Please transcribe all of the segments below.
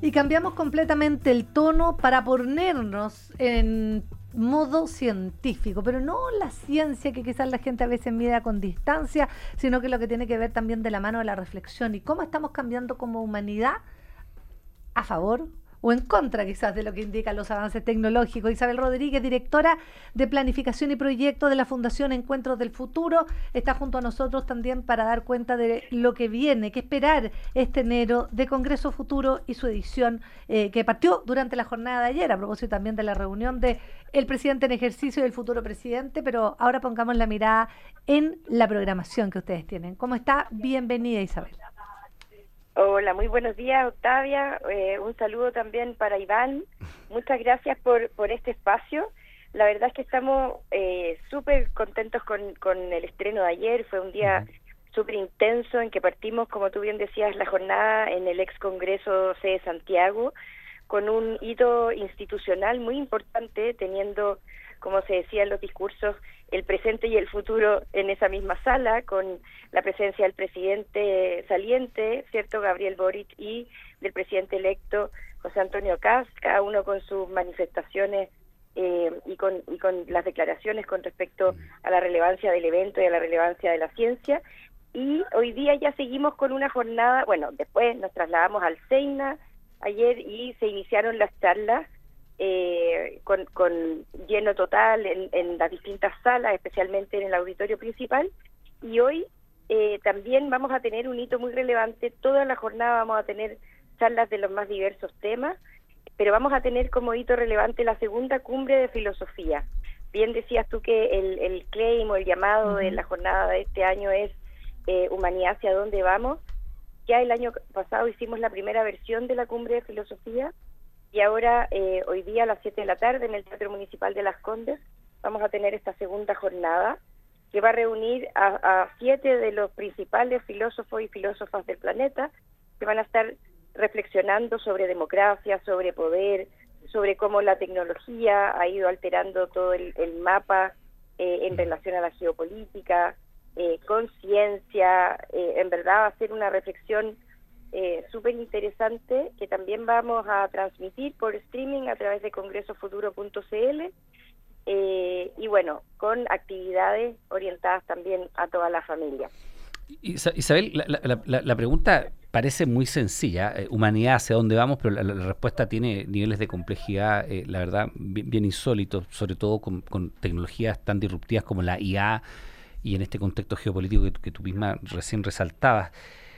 Y cambiamos completamente el tono para ponernos en modo científico, pero no la ciencia que quizás la gente a veces mira con distancia, sino que lo que tiene que ver también de la mano de la reflexión y cómo estamos cambiando como humanidad a favor o en contra quizás de lo que indican los avances tecnológicos. Isabel Rodríguez, directora de Planificación y Proyectos de la Fundación Encuentros del Futuro, está junto a nosotros también para dar cuenta de lo que viene, que esperar este enero de Congreso Futuro y su edición que partió durante la jornada de ayer, a propósito también de la reunión de el presidente en ejercicio y el futuro presidente, pero ahora pongamos la mirada en la programación que ustedes tienen. ¿Cómo está? Bienvenida, Isabel. Hola, muy buenos días, Octavia. Un saludo también para Iván. Muchas gracias por este espacio. La verdad es que estamos súper contentos con el estreno de ayer. Fue un día súper intenso en que partimos, como tú bien decías, la jornada en el ex Congreso C de Santiago, con un hito institucional muy importante, teniendo, como se decía en los discursos, el presente y el futuro en esa misma sala, con la presencia del presidente saliente, ¿cierto?, Gabriel Boric, y del presidente electo, José Antonio Kast, cada uno con sus manifestaciones y con las declaraciones con respecto a la relevancia del evento y a la relevancia de la ciencia. Y hoy día ya seguimos con una jornada, bueno, después nos trasladamos al Seina ayer y se iniciaron las charlas con lleno total en las distintas salas, especialmente en el auditorio principal, y hoy también vamos a tener un hito muy relevante. Toda la jornada vamos a tener charlas de los más diversos temas, pero vamos a tener como hito relevante la segunda cumbre de filosofía. Bien decías tú que el claim o el llamado de la jornada de este año es Humanidad hacia dónde vamos. Ya el año pasado hicimos la primera versión de la cumbre de filosofía, y ahora, hoy día a las 7 de la tarde, en el Teatro Municipal de Las Condes, vamos a tener esta segunda jornada que va a reunir a 7 de los principales filósofos y filósofas del planeta, que van a estar reflexionando sobre democracia, sobre poder, sobre cómo la tecnología ha ido alterando todo el mapa en relación a la geopolítica, con ciencia. En verdad va a ser una reflexión súper interesante que también vamos a transmitir por streaming a través de congresofuturo.cl y bueno, con actividades orientadas también a toda la familia. Isabel, la pregunta parece muy sencilla, humanidad hacia dónde vamos, pero la respuesta tiene niveles de complejidad, la verdad, bien insólitos, sobre todo con tecnologías tan disruptivas como la IA y en este contexto geopolítico que tú misma recién resaltabas.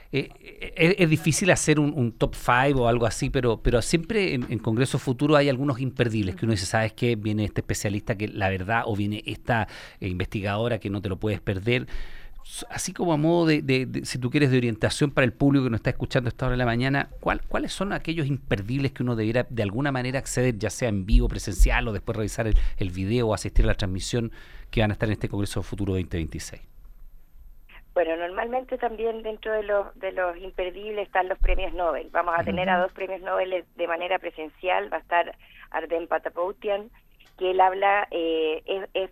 Es difícil hacer un top 5 o algo así, pero siempre en Congreso Futuro hay algunos imperdibles que uno dice, ¿sabes qué? Viene este especialista que la verdad, o viene esta investigadora que no te lo puedes perder. Así como a modo si tú quieres, de orientación para el público que nos está escuchando a esta hora de la mañana, ¿cuáles son aquellos imperdibles que uno debiera de alguna manera acceder, ya sea en vivo, presencial, o después revisar el video o asistir a la transmisión que van a estar en este Congreso Futuro 2026? Bueno, normalmente también dentro de los imperdibles están los premios Nobel. Vamos a tener a 2 premios Nobel de manera presencial. Va a estar Arden Patapoutian, que él habla, es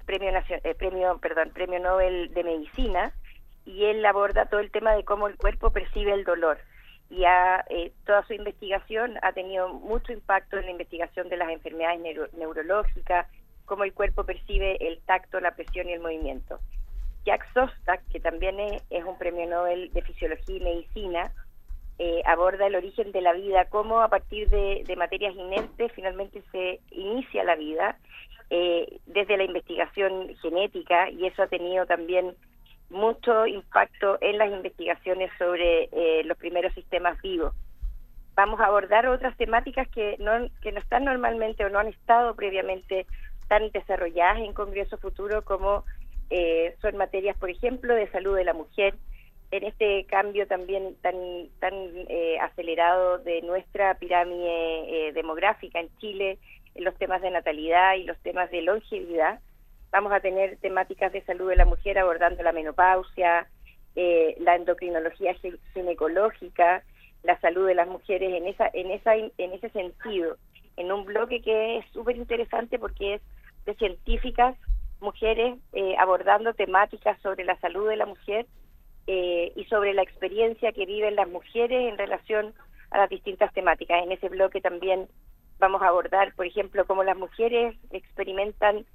premio Nobel de Medicina, y él aborda todo el tema de cómo el cuerpo percibe el dolor. Y toda su investigación ha tenido mucho impacto en la investigación de las enfermedades neurológicas, cómo el cuerpo percibe el tacto, la presión y el movimiento. Jack Szostak, que también es un premio Nobel de Fisiología y Medicina, aborda el origen de la vida, cómo a partir de materias inertes finalmente se inicia la vida, desde la investigación genética, y eso ha tenido también mucho impacto en las investigaciones sobre los primeros sistemas vivos. Vamos a abordar otras temáticas que no están normalmente o no han estado previamente tan desarrolladas en Congreso Futuro, como son materias, por ejemplo, de salud de la mujer, en este cambio también tan acelerado de nuestra pirámide demográfica en Chile, en los temas de natalidad y los temas de longevidad. Vamos a tener temáticas de salud de la mujer abordando la menopausia, la endocrinología ginecológica, la salud de las mujeres en ese sentido, en un bloque que es súper interesante porque es de científicas mujeres abordando temáticas sobre la salud de la mujer y sobre la experiencia que viven las mujeres en relación a las distintas temáticas. En ese bloque también vamos a abordar, por ejemplo, cómo las mujeres experimentan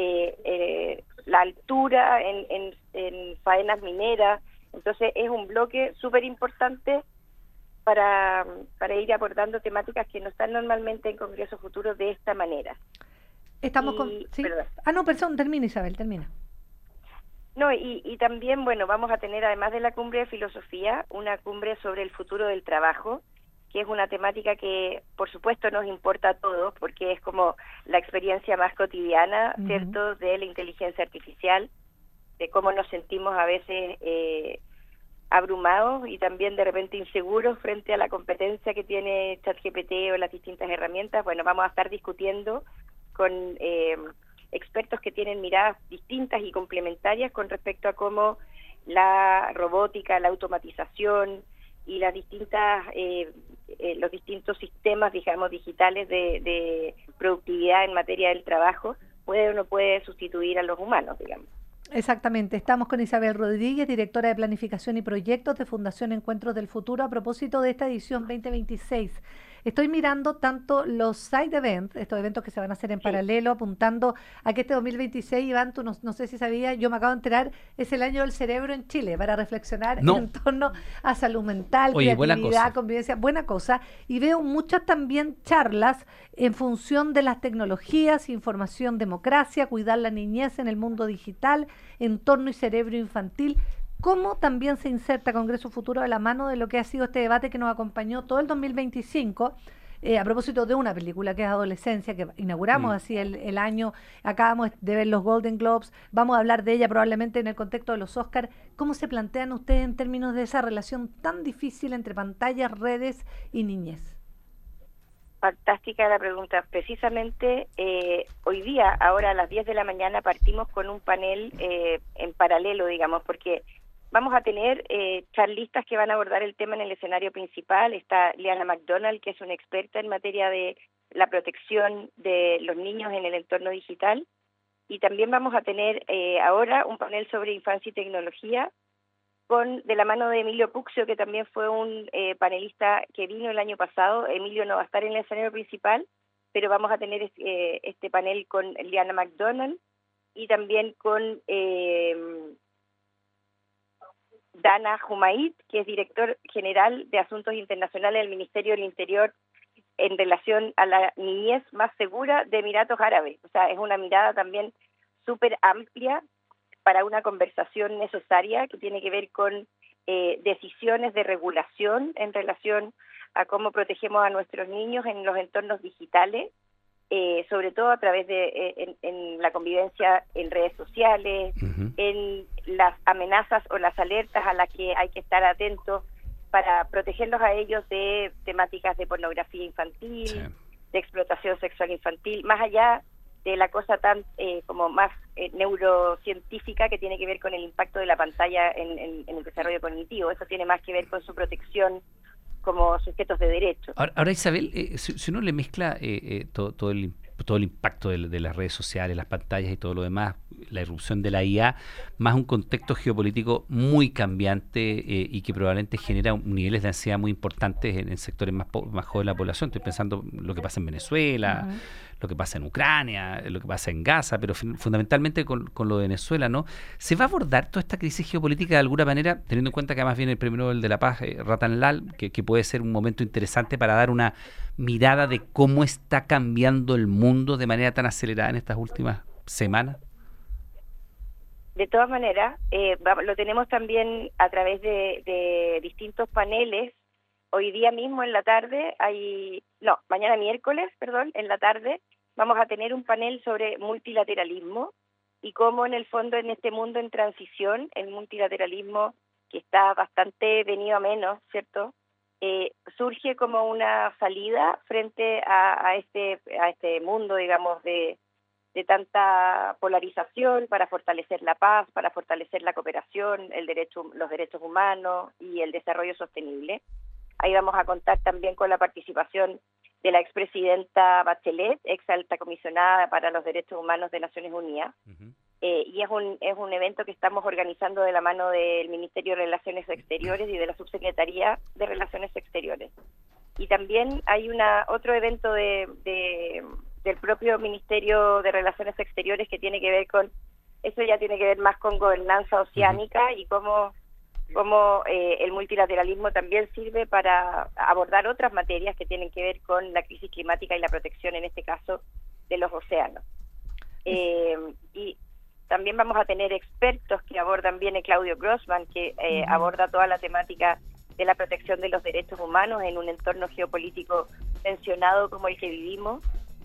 la altura en faenas mineras. Entonces es un bloque súper importante para ir abordando temáticas que no están normalmente en Congreso Futuro de esta manera. Estamos con... ¿sí? Perdón, termina Isabel, termina. No, y también, bueno, vamos a tener, además de la cumbre de filosofía, una cumbre sobre el futuro del trabajo, que es una temática que, por supuesto, nos importa a todos, porque es como la experiencia más cotidiana, ¿cierto?, de la inteligencia artificial, de cómo nos sentimos a veces abrumados y también de repente inseguros frente a la competencia que tiene ChatGPT o las distintas herramientas. Bueno, vamos a estar discutiendo con expertos que tienen miradas distintas y complementarias con respecto a cómo la robótica, la automatización y las distintas los distintos sistemas, digamos, digitales de productividad en materia del trabajo puede o no puede sustituir a los humanos, digamos. Exactamente, estamos con Isabel Rodríguez, directora de Planificación y Proyectos de Fundación Encuentros del Futuro, a propósito de esta edición 2026. Estoy mirando tanto los side events, estos eventos que se van a hacer en paralelo, apuntando a que este 2026, Iván, tú no sé si sabías, yo me acabo de enterar, es el año del cerebro en Chile, para reflexionar en torno a salud mental, creatividad, convivencia, buena cosa. Y veo muchas también charlas en función de las tecnologías, información, democracia, cuidar la niñez en el mundo digital, entorno y cerebro infantil. ¿Cómo también se inserta Congreso Futuro de la mano de lo que ha sido este debate que nos acompañó todo el 2025, a propósito de una película que es Adolescencia, que inauguramos así el año, acabamos de ver los Golden Globes, vamos a hablar de ella probablemente en el contexto de los Oscars? ¿Cómo se plantean ustedes en términos de esa relación tan difícil entre pantallas, redes y niñez? Fantástica la pregunta. Precisamente hoy día, ahora a las 10 de la mañana, partimos con un panel en paralelo, digamos, porque vamos a tener charlistas que van a abordar el tema en el escenario principal. Está Liana McDonald, que es una experta en materia de la protección de los niños en el entorno digital. Y también vamos a tener ahora un panel sobre infancia y tecnología, de la mano de Emilio Puccio, que también fue un panelista que vino el año pasado. Emilio no va a estar en el escenario principal, pero vamos a tener este panel con Liana McDonald y también con Dana Jumaid, que es director general de Asuntos Internacionales del Ministerio del Interior en relación a la niñez más segura de Emiratos Árabes. O sea, es una mirada también súper amplia para una conversación necesaria que tiene que ver con decisiones de regulación en relación a cómo protegemos a nuestros niños en los entornos digitales, sobre todo a través de en la convivencia en redes sociales, en las amenazas o las alertas a las que hay que estar atentos para protegerlos a ellos de temáticas de pornografía infantil, de explotación sexual infantil, más allá de la cosa tan como más neurocientífica que tiene que ver con el impacto de la pantalla en el desarrollo cognitivo. Eso tiene más que ver con su protección como sujetos de derecho. Ahora Isabel, si uno le mezcla todo el impacto de las redes sociales, las pantallas y todo lo demás, la irrupción de la IA, más un contexto geopolítico muy cambiante y que probablemente genera niveles de ansiedad muy importantes en sectores más jóvenes de la población. Estoy pensando lo que pasa en Venezuela, lo que pasa en Ucrania, lo que pasa en Gaza, pero fundamentalmente con lo de Venezuela, ¿no? ¿Se va a abordar toda esta crisis geopolítica de alguna manera, teniendo en cuenta que además viene el Premio Nobel de la Paz, Ratan Lal, que puede ser un momento interesante para dar una mirada de cómo está cambiando el mundo de manera tan acelerada en estas últimas semanas? De todas maneras, lo tenemos también a través de distintos paneles. Hoy día mismo en la tarde mañana miércoles, en la tarde, vamos a tener un panel sobre multilateralismo y cómo en el fondo en este mundo en transición, el multilateralismo que está bastante venido a menos, ¿cierto?, surge como una salida frente a este mundo, digamos, de tanta polarización para fortalecer la paz, para fortalecer la cooperación, los derechos humanos y el desarrollo sostenible. Ahí vamos a contar también con la participación de la expresidenta Bachelet, ex alta comisionada para los derechos humanos de Naciones Unidas. Y es un evento que estamos organizando de la mano del Ministerio de Relaciones Exteriores y de la Subsecretaría de Relaciones Exteriores. Y también hay otro evento del propio Ministerio de Relaciones Exteriores que tiene que ver eso ya tiene que ver más con gobernanza oceánica y cómo el multilateralismo también sirve para abordar otras materias que tienen que ver con la crisis climática y la protección, en este caso, de los océanos. Y también vamos a tener expertos que abordan, viene Claudio Grossman, que aborda toda la temática de la protección de los derechos humanos en un entorno geopolítico tensionado como el que vivimos.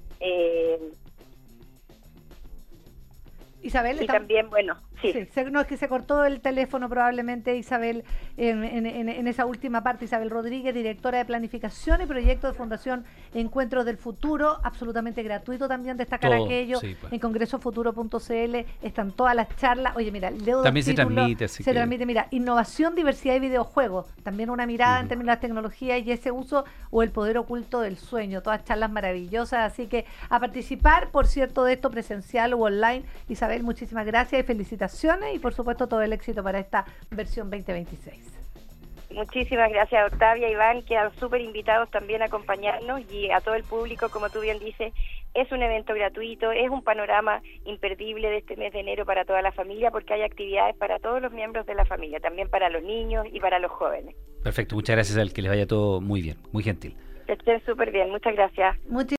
Isabel, y también, bueno, sí. No, es que se cortó el teléfono probablemente, Isabel, en esa última parte. Isabel Rodríguez, directora de Planificación y Proyecto de Fundación Encuentros del Futuro, absolutamente gratuito también destacar aquello. Sí, pues. En congresofuturo.cl están todas las charlas. Oye, mira, leo también se transmite. Se transmite, mira, innovación, diversidad y videojuegos. También una mirada en términos de las tecnologías y ese uso o el poder oculto del sueño. Todas charlas maravillosas. Así que a participar, por cierto, de esto presencial o online. Isabel, muchísimas gracias y felicitaciones y por supuesto todo el éxito para esta versión 2026. Muchísimas gracias, Octavia, Iván, quedan súper invitados también a acompañarnos y a todo el público, como tú bien dices, es un evento gratuito, es un panorama imperdible de este mes de enero para toda la familia porque hay actividades para todos los miembros de la familia, también para los niños y para los jóvenes. Perfecto, muchas gracias, que les vaya todo muy bien, muy gentil. Que estén súper bien, muchas gracias.